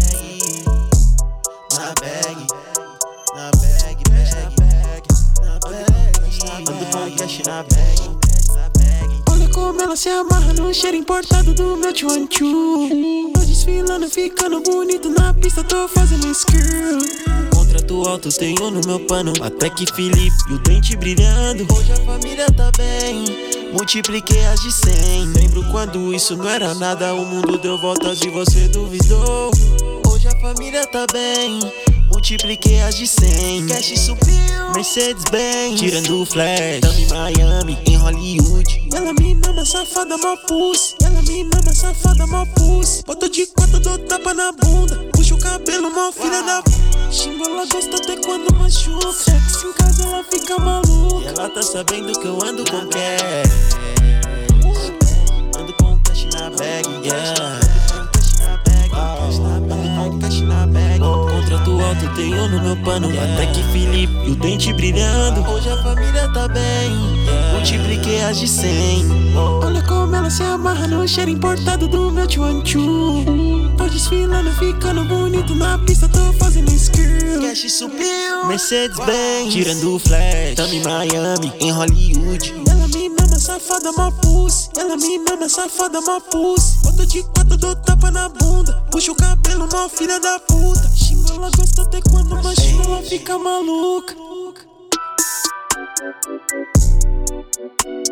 na bag, na bag, bag, na bag, ando com cash na bag. Olha como ela se amarra no cheiro importado do meu tchuanchu. Tô desfilando, ficando bonito na pista, tô fazendo skill. Contrato alto tenho no meu pano, até que Felipe e o dente brilhando. Hoje a família tá bem, multipliquei as de 100. Lembro quando isso não era nada, o mundo deu voltas e você duvidou. Hoje a família tá bem, multipliquei as de 100. Cash subiu, Mercedes-Benz, tirando o flash. Tamo em Miami, em Hollywood. Ela me mama, safada, mó pussy. Ela me mama, safada, mó pussy. Boto de quatro, dou tapa na bunda. Puxa o cabelo, mó filha da xingo, ela gosta até quando machuca. Sexy em casa, ela fica E maluca. ela tá sabendo que eu ando com cash. Ando com cash na bag, yeah. Ando com cash na bag. Contrato alto tenho no meu pano, até que Felipe e o dente brilhando. Hoje a família tá bem, multipliquei as de 100. Olha como ela se amarra no cheiro importado do meu tchuanchu. Tô desfilando, ficando bonito na pista, tô fazendo skill. Cash subiu, Mercedes-Benz, tirando o flash. Tamo em Miami, em Hollywood. Ela me mama, safada, mó pussy. Ela me mama, safada, mó pussy. Boto de quatro, dou tapa na bunda. Puxa o cabelo, mó filha da puta. Xingo, ela gosta até quando machuca, ela fica maluca.